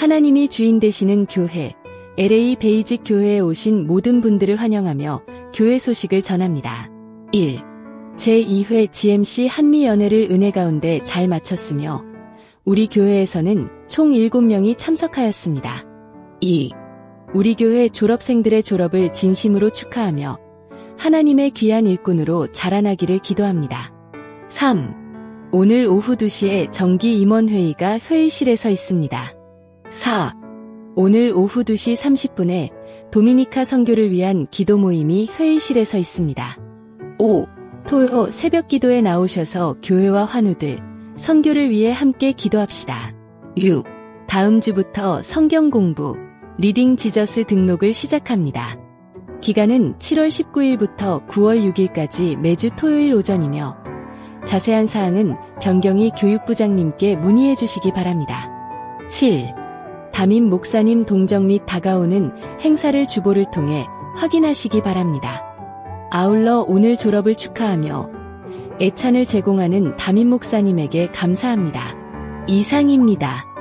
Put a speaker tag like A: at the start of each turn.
A: 하나님이 주인 되시는 교회, LA 베이직 교회에 오신 모든 분들을 환영하며 교회 소식을 전합니다. 1. 제2회 GMC 한미연회를 은혜 가운데 잘 마쳤으며 우리 교회에서는 총 7명이 참석하였습니다. 2. 우리 교회 졸업생들의 졸업을 진심으로 축하하며 하나님의 귀한 일꾼으로 자라나기를 기도합니다. 3. 오늘 오후 2시에 정기 임원회의가 회의실에서 있습니다. 4. 오늘 오후 2시 30분에 도미니카 선교를 위한 기도 모임이 회의실에서 있습니다. 5. 토요 새벽 기도에 나오셔서 교회와 환우들, 선교를 위해 함께 기도합시다. 6. 다음 주부터 성경 공부, 리딩 지저스 등록을 시작합니다. 기간은 7월 19일부터 9월 6일까지 매주 토요일 오전이며 자세한 사항은 변경희 교육부장님께 문의해 주시기 바랍니다. 7. 담임 목사님 동정 및 다가오는 행사를 주보를 통해 확인하시기 바랍니다. 아울러 오늘 졸업을 축하하며 애찬을 제공하는 담임 목사님에게 감사합니다. 이상입니다.